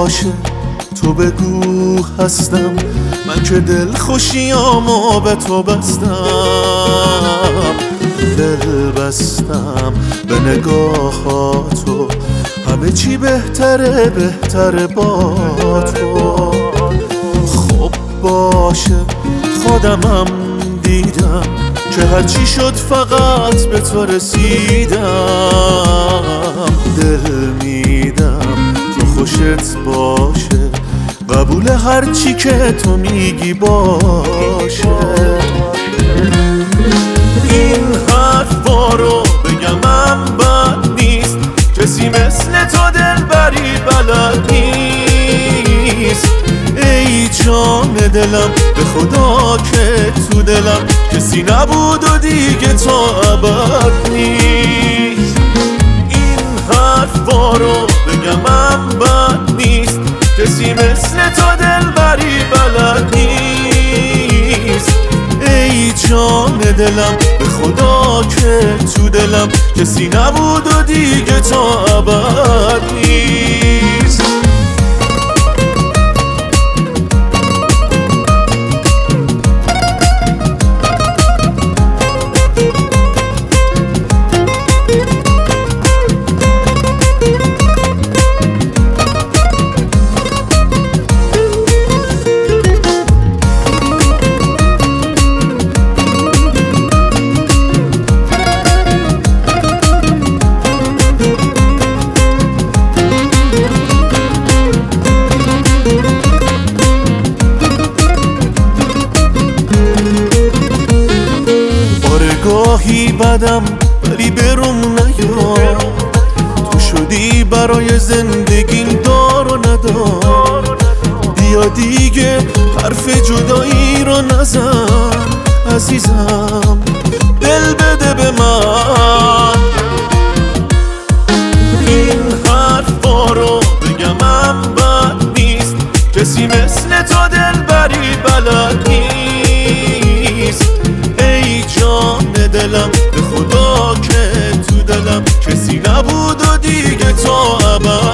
باشه تو بگو هستم، من که دل خوشیامو به تو بستم. دل بستم به نگاهاتو، همه چی بهتره بهتره با تو. خب باشه خودمم دیدم که هرچی شد فقط به تو رسیدم. دل میدم تو خوشت باشه، قبول هرچی که تو میگی باشه. این حرفا رو بگمم بد نیست، کسی مثل تو دلبری بلد نیست. ای جان دلم به خدا که تو دلم کسی نبود و دیگه تا ابد نیست. این حرفا رو بگمم بد نیست، کسی مثل تو دلبری بلد نیست. ای جان دلم به خدا که تو دلم کسی نبود و دیگه تا ابد نیست. گاهی بدم ولی بروم نیا، تو شدی برای زندگیم دار و ندار. بیا دیگه حرف جدایی رو نزن عزیزم، دل بده به من. این حرفا رو بگمم بد نیست، کسی مثل تو دلبری بلد نیست. ای جان دلم به خدا که تو دلم کسی نبود و دیگه تا ابد